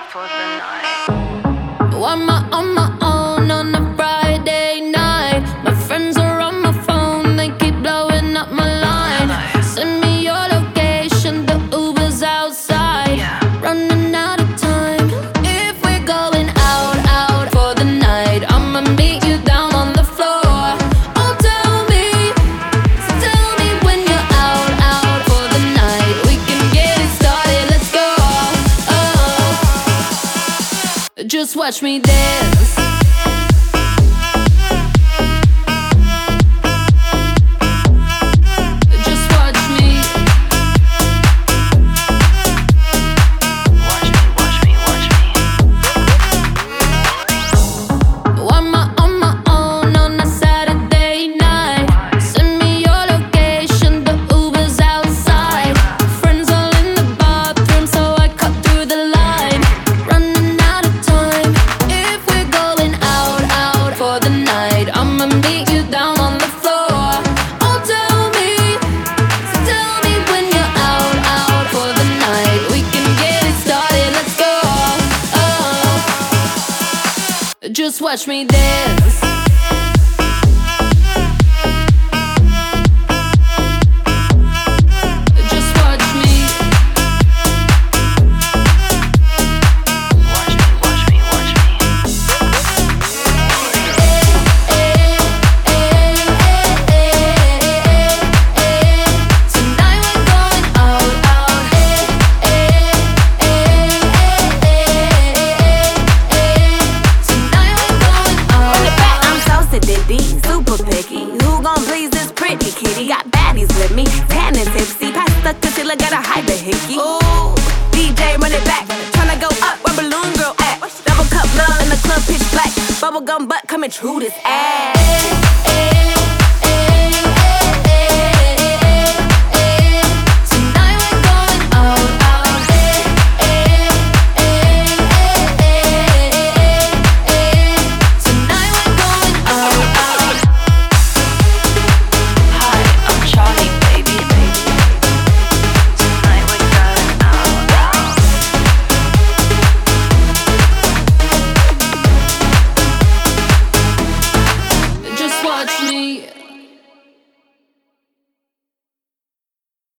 for the night. On my own on a Friday night. My friends are on my phone, they keep blowing up my line. Send me your location, the Uber's outside. Running out of time. If we're going out for the night, I'ma meet you down on the floor. Oh, tell me when you're out for the night. We can get it started, let's go. Just watch me dance. Just watch me. Watch me. On my own on a Saturday night. Send me your location, the Uber's outside. Friends all in the bathroom, so I cut through the line. Running out of time. If we're going out for the night, I'ma meet you down on the floor. Oh, tell me when you're out for the night. We can get it started, let's go. Just watch me dance. Just watch me. Watch me. Tonight we're going out. Tonight we're going out. In the back, I'm so sedity, super picky. Who gon' please this pretty kitty? Got baddies with me, tan and tipsy. Pass the concealer, gotta hide the hickey. Ooh, DJ run it back, tryna go up where Balloon Girl at. Double cup love in the club, pitch black. Bubblegum butt coming true this ass.